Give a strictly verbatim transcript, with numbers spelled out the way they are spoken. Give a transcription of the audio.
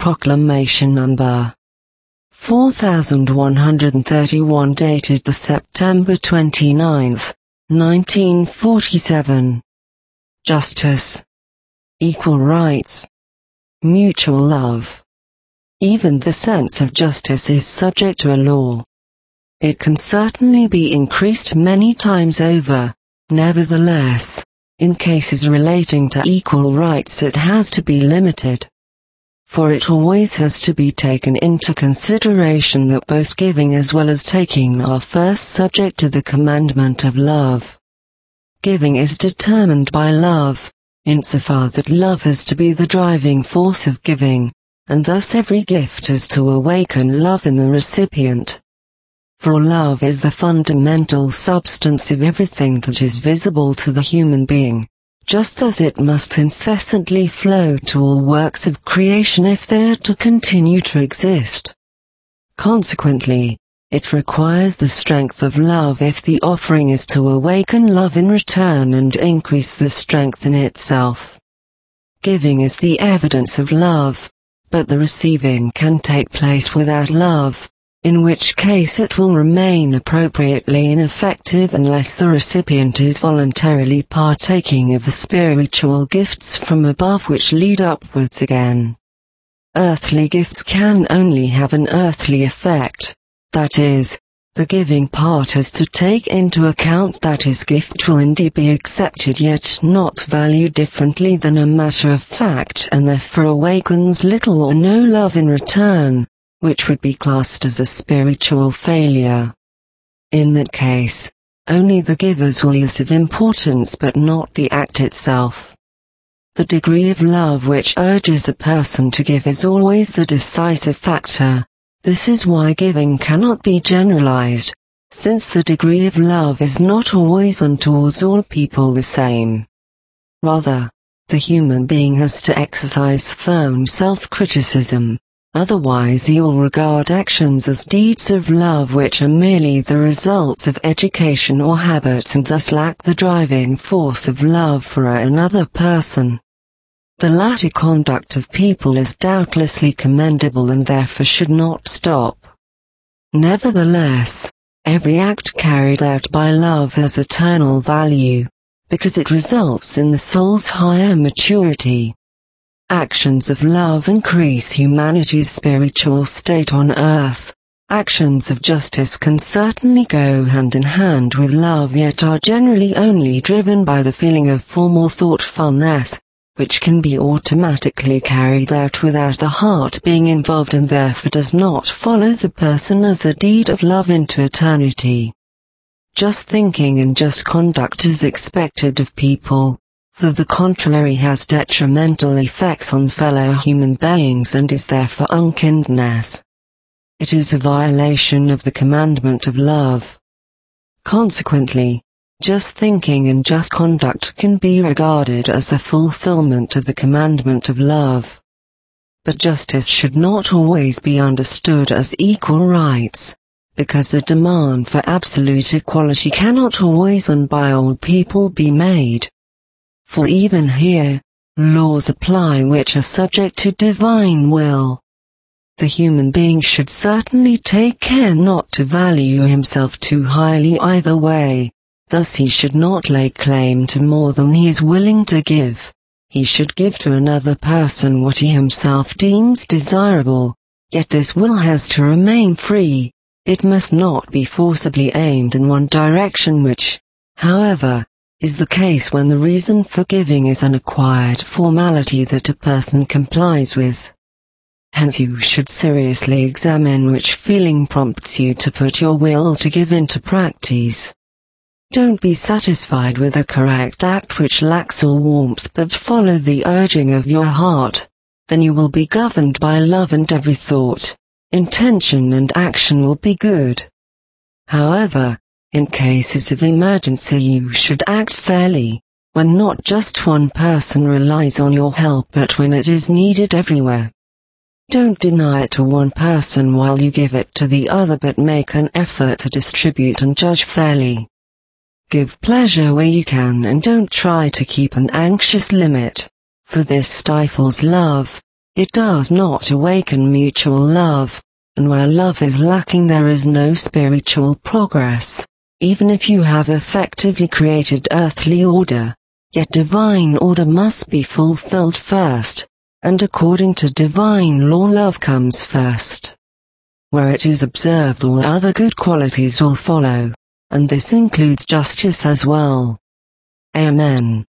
Proclamation number four thousand one hundred thirty-one dated the September twenty-ninth, nineteen forty-seven. Justice, equal rights, mutual love. Even the sense of justice is subject to a law. It can certainly be increased many times over. Nevertheless, in cases relating to equal rights it has to be limited. For it always has to be taken into consideration that both giving as well as taking are first subject to the commandment of love. Giving is determined by love, insofar that love is to be the driving force of giving, and thus every gift is to awaken love in the recipient. For love is the fundamental substance of everything that is visible to the human being, just as it must incessantly flow to all works of creation if they are to continue to exist. Consequently, it requires the strength of love if the offering is to awaken love in return and increase the strength in itself. Giving is the evidence of love, but the receiving can take place without love, in which case it will remain appropriately ineffective unless the recipient is voluntarily partaking of the spiritual gifts from above which lead upwards again. Earthly gifts can only have an earthly effect, that is, the giving part has to take into account that his gift will indeed be accepted yet not valued differently than a matter of fact and therefore awakens little or no love in return, which would be classed as a spiritual failure. In that case, only the givers will use of importance but not the act itself. The degree of love which urges a person to give is always the decisive factor. This is why giving cannot be generalized, since the degree of love is not always and towards all people the same. Rather, the human being has to exercise firm self-criticism. Otherwise he will regard actions as deeds of love which are merely the results of education or habit and thus lack the driving force of love for another person. The latter conduct of people is doubtlessly commendable and therefore should not stop. Nevertheless, every act carried out by love has eternal value, because it results in the soul's higher maturity. Actions of love increase humanity's spiritual state on earth. Actions of justice can certainly go hand in hand with love yet are generally only driven by the feeling of formal thoughtfulness, which can be automatically carried out without the heart being involved and therefore does not follow the person as a deed of love into eternity. Just thinking and just conduct is expected of people, for the contrary has detrimental effects on fellow human beings and is therefore unkindness. It is a violation of the commandment of love. Consequently, just thinking and just conduct can be regarded as the fulfillment of the commandment of love. But justice should not always be understood as equal rights, because the demand for absolute equality cannot always and by all people be made. For even here, laws apply which are subject to divine will. The human being should certainly take care not to value himself too highly either way, thus he should not lay claim to more than he is willing to give. He should give to another person what he himself deems desirable, yet this will has to remain free. It must not be forcibly aimed in one direction which, however, is the case when the reason for giving is an acquired formality that a person complies with. Hence you should seriously examine which feeling prompts you to put your will to give into practice. Don't be satisfied with a correct act which lacks all warmth but follow the urging of your heart, then you will be governed by love and every thought, intention and action will be good. However, in cases of emergency you should act fairly, when not just one person relies on your help but when it is needed everywhere. Don't deny it to one person while you give it to the other but make an effort to distribute and judge fairly. Give pleasure where you can and don't try to keep an anxious limit, for this stifles love. it does not awaken mutual love, and where love is lacking there is no spiritual progress. Even if you have effectively created earthly order, yet divine order must be fulfilled first, and according to divine law love comes first. Where it is observed all other good qualities will follow, and this includes justice as well. Amen.